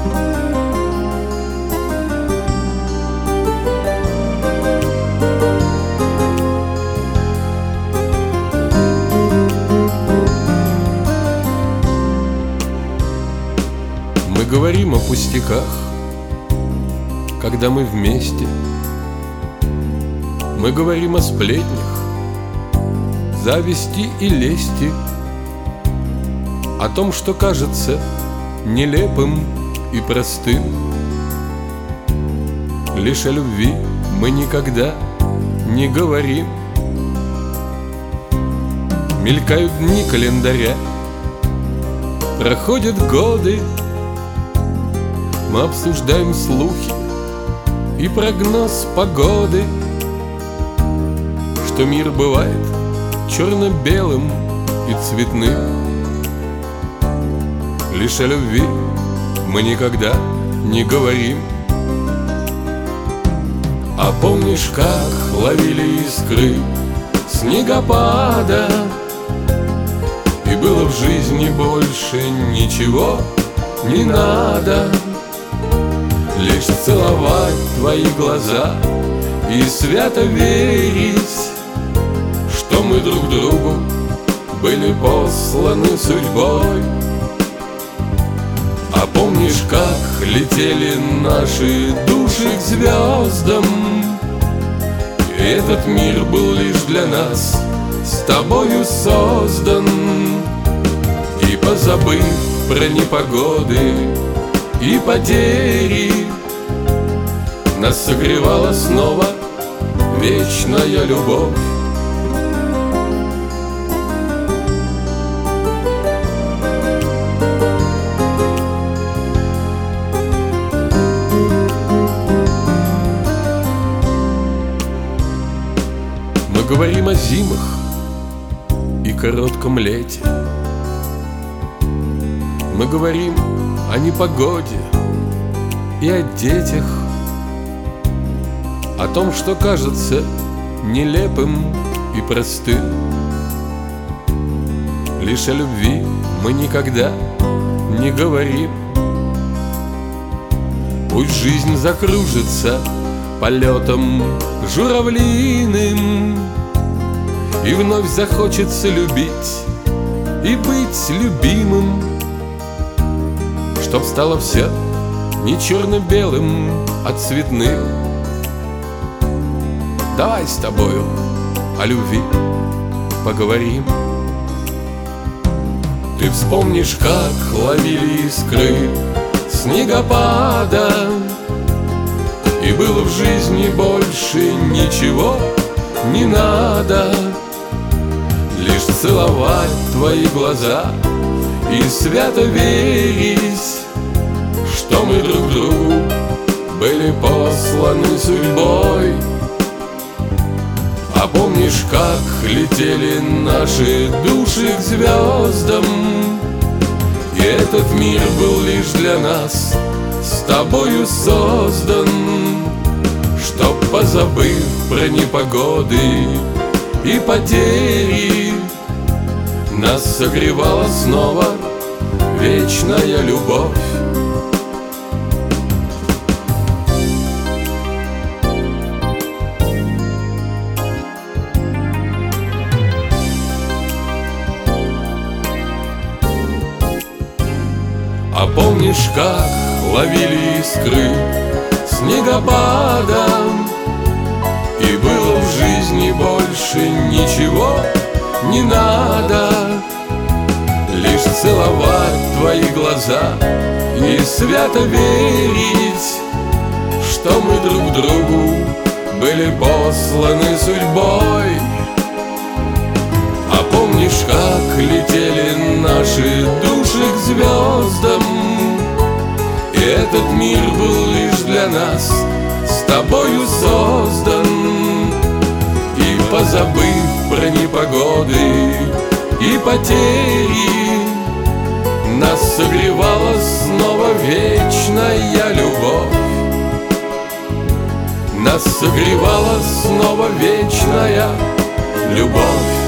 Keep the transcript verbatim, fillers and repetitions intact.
Мы говорим о пустяках, когда мы вместе. Мы говорим о сплетнях, зависти и лести, о том, что кажется нелепым и простым. Лишь о любви мы никогда не говорим. Мелькают дни календаря, проходят годы, мы обсуждаем слухи и прогноз погоды, что мир бывает черно-белым и цветным. Лишь о любви мы никогда не говорим. А помнишь, как ловили искры снегопада, и было в жизни больше ничего не надо, лишь целовать твои глаза и свято верить, что мы друг другу были посланы судьбой. А помнишь, как летели наши души к звездам, и этот мир был лишь для нас с тобою создан. И позабыв про непогоды и потери, нас согревала снова вечная любовь. Мы говорим о зимах и коротком лете. Мы говорим о непогоде и о детях, о том, что кажется нелепым и простым. Лишь о любви мы никогда не говорим. Пусть жизнь закружится полетом журавлиным, и вновь захочется любить и быть любимым, чтоб стало все не черно-белым, а цветным. Давай с тобою о любви поговорим. Ты вспомнишь, как ловили искры снегопада, и было в жизни больше ничего не надо, лишь целовать твои глаза и свято верить, что мы друг другу были посланы судьбой. А помнишь, как летели наши души к звездам, и этот мир был лишь для нас с тобою создан, чтоб, позабыв про непогоды и потери, нас согревала снова вечная любовь. А помнишь, как ловили искры снегопада, и было в жизни больше ничего не надо, лишь целовать твои глаза и свято верить, что мы друг другу были посланы судьбой. А помнишь, как летели наши души к звездам, и этот мир был лишь для нас с тобою создан. И позабыв про непогоды и потери, нас согревала снова вечная любовь. Нас согревала снова вечная любовь.